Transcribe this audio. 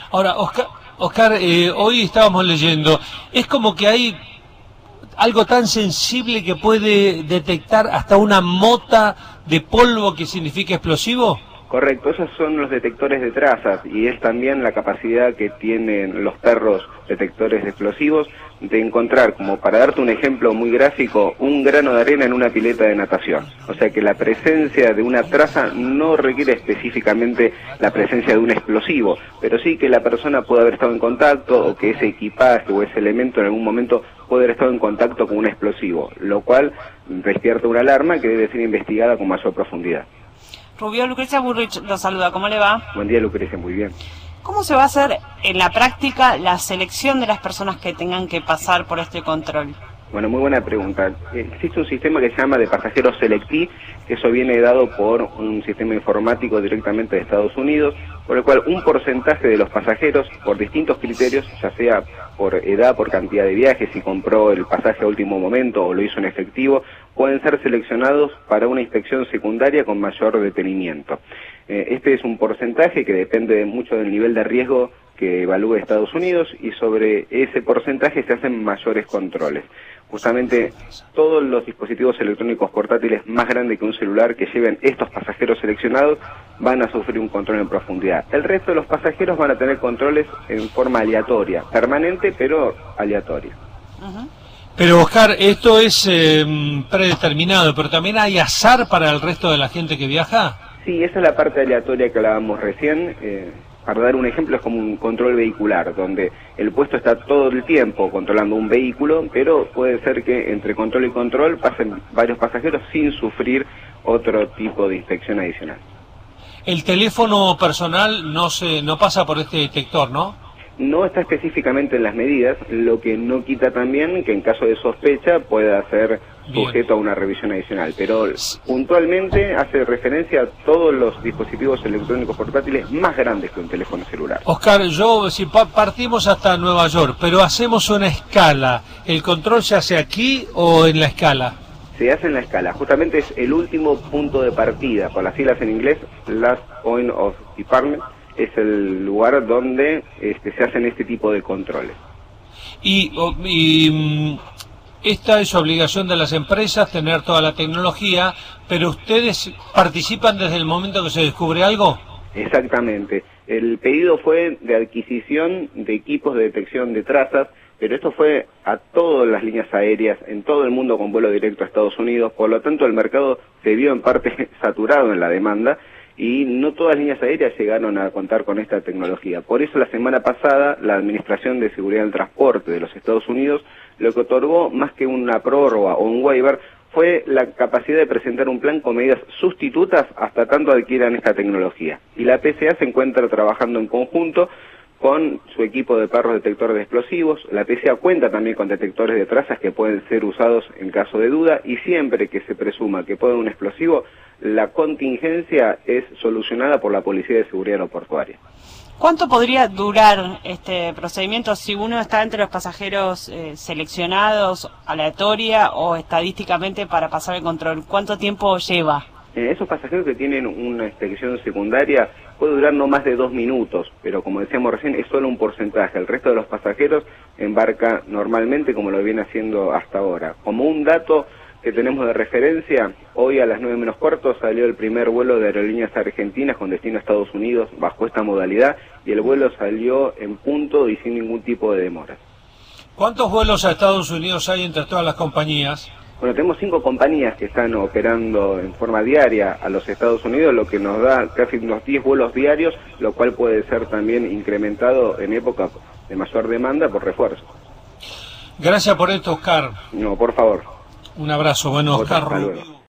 Ahora, Oscar, hoy estábamos leyendo, es como que hay algo tan sensible que puede detectar hasta una mota de polvo que significa explosivo. Correcto, esos son los detectores de trazas y es también la capacidad que tienen los perros detectores de explosivos de encontrar, como para darte un ejemplo muy gráfico, un grano de arena en una pileta de natación. O sea que la presencia de una traza no requiere específicamente la presencia de un explosivo, pero sí que la persona puede haber estado en contacto o que ese equipaje o ese elemento en algún momento puede haber estado en contacto con un explosivo, lo cual despierta una alarma que debe ser investigada con mayor profundidad. Rubio, Lucrecia Burrich lo saluda, ¿cómo le va? Buen día, Lucrecia, muy bien. ¿Cómo se va a hacer en la práctica la selección de las personas que tengan que pasar por este control? Bueno, muy buena pregunta. Existe un sistema que se llama de pasajeros selectí, que eso viene dado por un sistema informático directamente de Estados Unidos, por el cual un porcentaje de los pasajeros, por distintos criterios, ya sea por edad, por cantidad de viajes, si compró el pasaje a último momento o lo hizo en efectivo, pueden ser seleccionados para una inspección secundaria con mayor detenimiento. Este es un porcentaje que depende mucho del nivel de riesgo que evalúe Estados Unidos y sobre ese porcentaje se hacen mayores controles. Justamente todos los dispositivos electrónicos portátiles más grandes que un celular que lleven estos pasajeros seleccionados van a sufrir un control en profundidad. El resto de los pasajeros van a tener controles en forma aleatoria, permanente pero aleatoria. Pero Oscar, esto es predeterminado, pero también hay azar para el resto de la gente que viaja. Sí, esa es la parte aleatoria que hablábamos recién. Para dar un ejemplo, es como un control vehicular, donde el puesto está todo el tiempo controlando un vehículo, pero puede ser que entre control y control pasen varios pasajeros sin sufrir otro tipo de inspección adicional. El teléfono personal no pasa por este detector, ¿no? No está específicamente en las medidas, lo que no quita también que en caso de sospecha pueda ser sujeto a una revisión adicional, pero puntualmente hace referencia a todos los dispositivos electrónicos portátiles más grandes que un teléfono celular. Oscar, si partimos hasta Nueva York, pero hacemos una escala, ¿el control se hace aquí o en la escala? Se hace en la escala, justamente es el último punto de partida, con las siglas en inglés, Last Point of Departure, es el lugar donde se hacen este tipo de controles. Esta es obligación de las empresas, tener toda la tecnología, pero ¿ustedes participan desde el momento que se descubre algo? Exactamente. El pedido fue de adquisición de equipos de detección de trazas, pero esto fue a todas las líneas aéreas en todo el mundo con vuelo directo a Estados Unidos, por lo tanto el mercado se vio en parte saturado en la demanda, y no todas las líneas aéreas llegaron a contar con esta tecnología. Por eso la semana pasada la Administración de Seguridad del Transporte de los Estados Unidos lo que otorgó, más que una prórroga o un waiver, fue la capacidad de presentar un plan con medidas sustitutas hasta tanto adquieran esta tecnología. Y la PCA se encuentra trabajando en conjunto con su equipo de perros detectores de explosivos. La PCA cuenta también con detectores de trazas que pueden ser usados en caso de duda, y siempre que se presuma que puede un explosivo, la contingencia es solucionada por la Policía de Seguridad Aeroportuaria. ¿Cuánto podría durar este procedimiento si uno está entre los pasajeros seleccionados, aleatoria o estadísticamente para pasar el control? ¿Cuánto tiempo lleva? Esos pasajeros que tienen una inspección secundaria puede durar no más de 2 minutos, pero como decíamos recién, es solo un porcentaje. El resto de los pasajeros embarca normalmente como lo viene haciendo hasta ahora. Como un dato que tenemos de referencia, hoy a las 9 menos cuarto salió el primer vuelo de Aerolíneas Argentinas con destino a Estados Unidos bajo esta modalidad, y el vuelo salió en punto y sin ningún tipo de demora. ¿Cuántos vuelos a Estados Unidos hay entre todas las compañías? Bueno, tenemos 5 compañías que están operando en forma diaria a los Estados Unidos, lo que nos da casi unos 10 vuelos diarios, lo cual puede ser también incrementado en época de mayor demanda por refuerzo. Gracias por esto, Oscar. No, por favor. Un abrazo. Bueno, Oscar Rubio.